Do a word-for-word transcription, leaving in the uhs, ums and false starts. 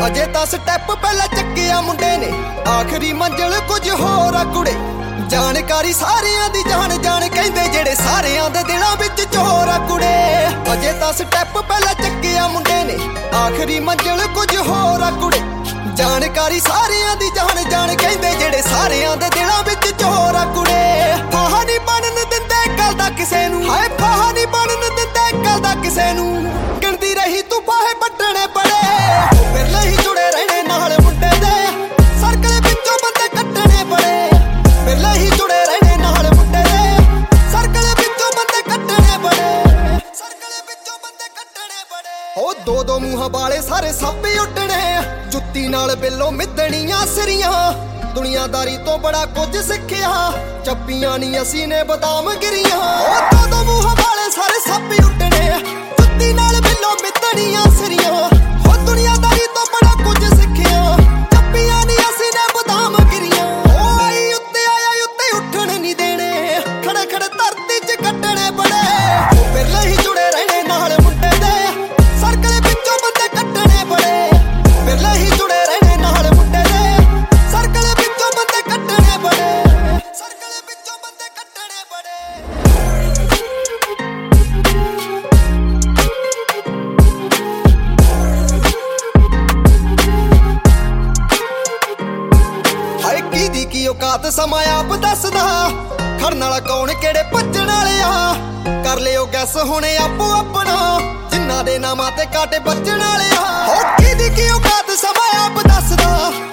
ਅਜੇ ਤਾਂ ਸਟੈਪ ਪਹਿਲਾਂ ਚੱਕਿਆ ਮੁੰਡੇ ਨੇ, ਆਖਰੀ ਮੰਜ਼ਿਲ ਕੁਝ ਹੋਰ ਆ ਕੁੜੇ। ਜਾਣਕਾਰੀ ਸਾਰਿਆਂ ਦੀ ਜਾਣ ਜਾਣ ਕਹਿੰਦੇ, ਜਿਹੜੇ ਸਾਰਿਆਂ ਦੇ ਦਿਲਾਂ ਵਿੱਚ ਚੋਰ ਆ ਕੁੜੇ। ਅਜੇ ਤਾਂ ਸਟੈਪ ਪਹਿਲਾਂ ਚੱਕਿਆ ਮੁੰਡੇ ਨੇ, ਆਖਰੀ ਮੰਜ਼ਿਲ ਕੁਝ ਹੋਰ ਆ ਕੁੜੇ। ਜਾਣਕਾਰੀ ਸਾਰਿਆਂ ਦੀ ਜਾਣ ਜਾਣ ਕਹਿੰਦੇ, ਜਿਹੜੇ ਸਾਰਿਆਂ ਦੇ ਦਿਲਾਂ ਵਿੱਚ ਚੋਰ ਆ ਕੁੜੇ। ਫਾਹਾ ਨਹੀਂ ਬਣਨ ਦਿੰਦੇ ਗੱਲ ਦਾ ਕਿਸੇ ਨੂੰ, ਹਾਏ ਫਾਹਾ ਨਹੀਂ ਬਣਨ ਦਿੰਦੇ ਗੱਲ ਦਾ ਕਿਸੇ ਨੂੰ। ਗਿਣਦੀ ਰਹੀ ਤੂੰ ਫਾਹੇ ਵੱਟਣੇ ਬੜੇ, ਬਿਰਲੇ ਹੀ ਜੁੜੇ ਰਹਿਣੇ ਨਾਲ ਮੁੰਡੇ ਦੇ। ਸਰਕਲ ਵਿੱਚੋਂ ਬੰਦੇ ਕੱਟਣੇ ਬੜੇ, ਬਿਰਲੇ ਹੀ ਜੁੜੇ ਰਹਿਣੇ ਨਾਲ ਮੁੰਡੇ ਦੇ। ਸਰਕਲ ਵਿੱਚੋਂ ਬੰਦੇ ਕੱਟਣੇ ਬੜੇ, ਸਰਕਲ ਵਿੱਚੋਂ ਬੰਦੇ ਕੱਟਣੇ ਬੜੇ। ਉਹ ਦੋ ਦੋ ਮੂੰਹਾਂ ਵਾਲੇ ਸਾਰੇ ਸੱਪ ਹੀ ਉੱਡਣੇ, ਜੁੱਤੀ ਨਾਲ ਬਿੱਲੋ ਮਿੱਧਣੀਆਂ ਸਿਰੀਆਂ। ਦੁਨੀਆਦਾਰੀ ਤੋਂ ਬੜਾ ਕੁਝ ਸਿੱਖਿਆ, ਚੱਪੀਆਂ ਨਹੀਂ ਅਸੀਂ ਨੇ ਬਦਾਮ ਗਿਰੀਆਂ। ਉਹ ਦੋ ਦੋ ਮੂੰਹਾਂ ਵਾਲੇ ਸਾਰੇ ਸੱਪ ਹੀ ਉੱਡਣੇ, ਜੁੱਤੀ ਨਾਲ ਬਿੱਲੋ ਮਿੱਧਣੀਆਂ ਸਿਰੀਆਂ। ਉਹ ਦੁਨੀਆਦਾਰੀ ਤੋਂ ਬੜਾ ਕੁਝ ਸਿੱਖਿਆ, ਚੱਪੀਆਂ ਨਹੀਂ ਅਸੀਂ ਨੇ ਬਦਾਮ ਗਿਰੀਆਂ। ਉਹ ਆਈ ਉੱਤੇ ਆਇਆ ਉੱਤੇ ਉੱਠਣ ਨਹੀਂ ਦੇਣੇ, ਖੜੇ ਖੜੇ ਧਰਤੀ 'ਚ ਕੱਟਣੇ ਬੜੇ। ਬਿਰਲੇ ਹੀ ਜੁੜੇ ਰਹਿਣੇ ਨਾਲ ਮੁੰਡੇ ਦੇ, ਸਰਕਲ ਵਿੱਚੋਂ ਬੰਦੇ ਕੱਟਣੇ ਬੜੇ। ਬਿਰਲੇ ਹੀ ਜੁੜੇ ਰਹਿਣੇ ਨਾਲ ਮੁੰਡੇ ਦੇ, ਸਰਕਲ ਵਿੱਚੋਂ ਬੰਦੇ ਕੱਟਣੇ ਬੜੇ, ਸਰਕਲ ਵਿੱਚੋਂ ਬੰਦੇ ਕੱਟਣੇ ਬੜੇ। ਹਾਏ ਕਿਹਦੀ ਕੀ ਔਕਾਤ ਸਮਾਂ ਆਪ ਦੱਸਦਾ, ਖੜਨ ਵਾਲਾ ਕੌਣ ਕਿਹੜੇ ਭੱਜਣ ਵਾਲੇ ਆ। ਕਰ ਲਿਓ ਗੈਸ ਹੁਣੇ ਆਪੋ ਆਪਣਾ, ਜਿਨ੍ਹਾਂ ਦੇ ਨਾਮਾਂ ਤੇ ਕਾਟੇ ਵੱਜਣ ਵਾਲੇ ਆ। ਹੋ ਕਿਹਦੀ ਕੀ ਔਕਾਤ ਸਮਾਂ ਆਪ ਦੱਸਦਾ,